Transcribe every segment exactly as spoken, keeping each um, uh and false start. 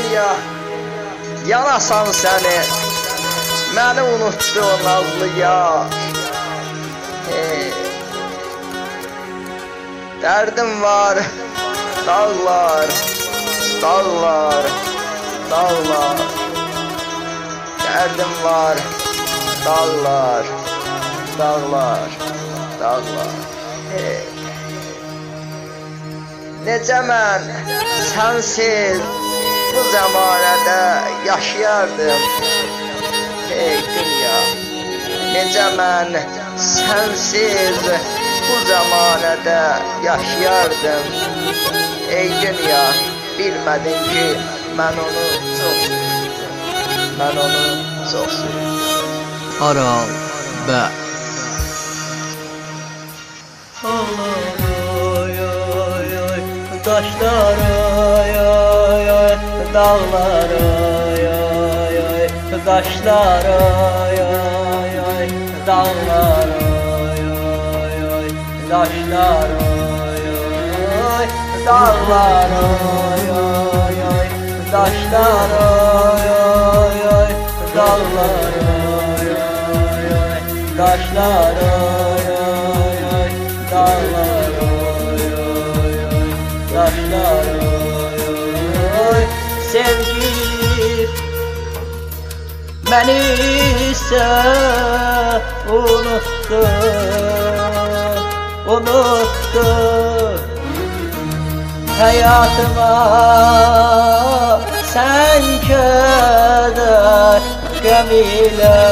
dünya yanasan səni, məni unutdu o nazlı yar. Hey. Dərdim var, dağlar, dağlar, dağlar. Dərdim var, dağlar, dağlar, dağlar. Hey. Necə mən sənsiz bu zəmanədə yaşayardım. Ey dünya, necə mən sənsiz bu zəmanədə yaşayardım. Ey dünya, bilmədin ki, mən onu çox sevdim. Mən onu çox sevdim. Aral Bə Taşlar oy oy oy, dağlar oy oy oy, taşlar oy oy oy, dağlar oy oy oy, taşlar oy oy, dağlar oy oy oy, taşlar oy oy oy, dağlar oy oy oy, taşlar oy oy oy, dağlar taşlar oy. Sevgi beni ise unuttu, unuttu. Hayatıma sen keder gem ile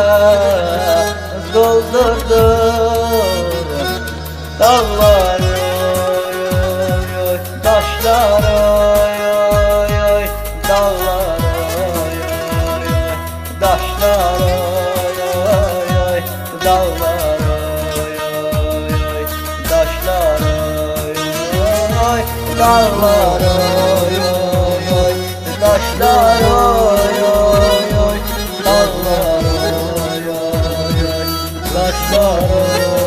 doldurdun dağlar. Taşlar oy oy oy, dağlar oy oy oy, taşlar oy oy oy, dağlar oy oy oy, taşlar oy oy, dağlar oy oy oy, taşlar oy oy oy, dağlar oy oy oy, taşlar oy oy oy.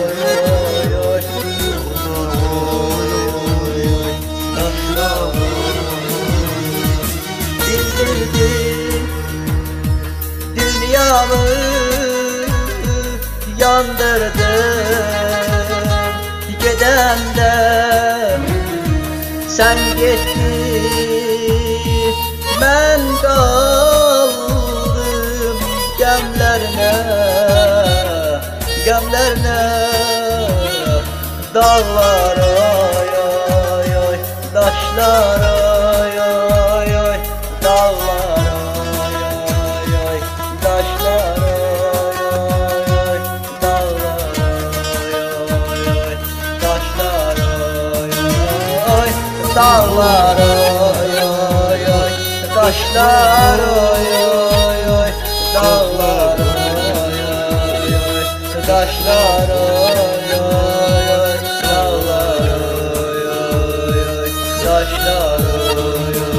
Dünyamı yandırdın, gidende sen gittin, ben kaldım gemlerine, gemlerine. Dağlar oy oy oy, taşlar oy oy oy, dağlar oy oy oy, taşlar oy oy oy, dağlar oy oy oy, taşlar oy oy, dağlar oy oy oy, taşlar oy oy oy, dağlar oy oy oy, taşlar oy oy oy, dağlar oy oy oy, taşlar oy oy oy.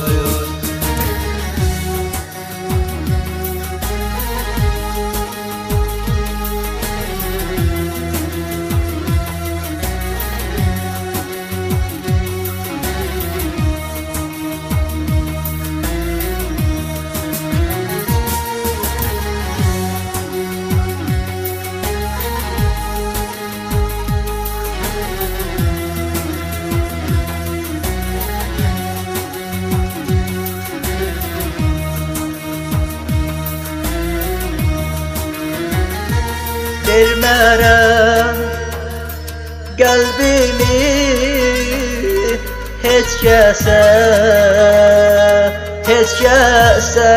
Vermərəm qəlbimi heç kəsə, heç kəsə.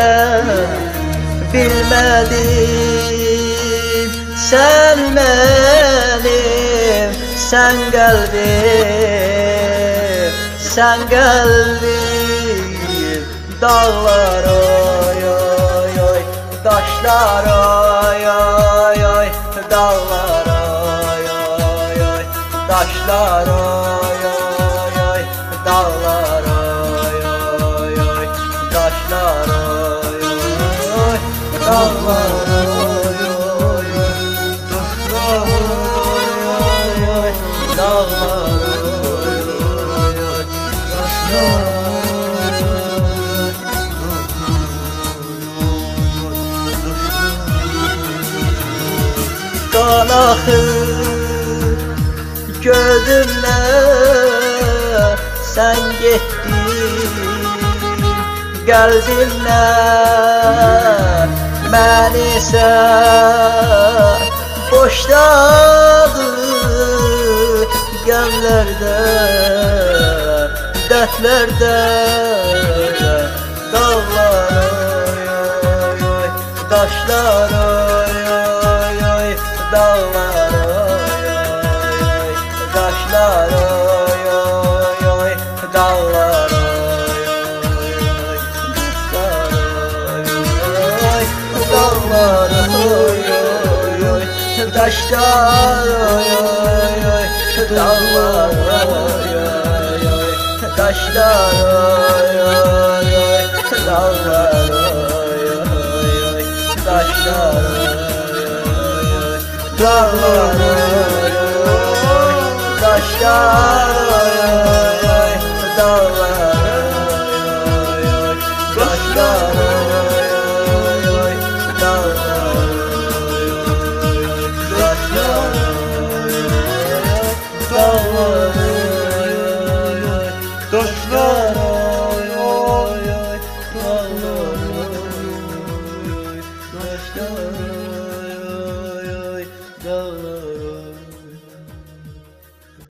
Bilmədim sən mənim, sən qəlbim, sən qəlbim. Dağlar oy oy oy, taşlar oy oy oy, dağlar oy oy oy, taşlar oy oy oy, dağlar oy oy oy, taşlar oy oy, dağlar oy oy oy, taşlar oy oy oy, dağlar oy oy oy, taşlar oy oy oy, axır gözümden sen getdin, qəlbimdən məni sən boşladın. Gəmlərdən, dərdlərdən, dağlar oy oy oy, daşlar oy oy oy, dağlar oy oy oy, daşlar oy oy oy, dağlar oy oy oy, dağlar oy oy oy, daşlar oy oy oy, dağlar oy oy oy, taşlar oy oy oy, dağlar oy oy oy, taşlar oy oy oy, dağlar oy oy, taşlar oy oy oy, dağlar oy oy, taşlar oy oy oy, dağlar oy oy oy, taşlar oy oy oy, dağlar oy oy oy, taşlar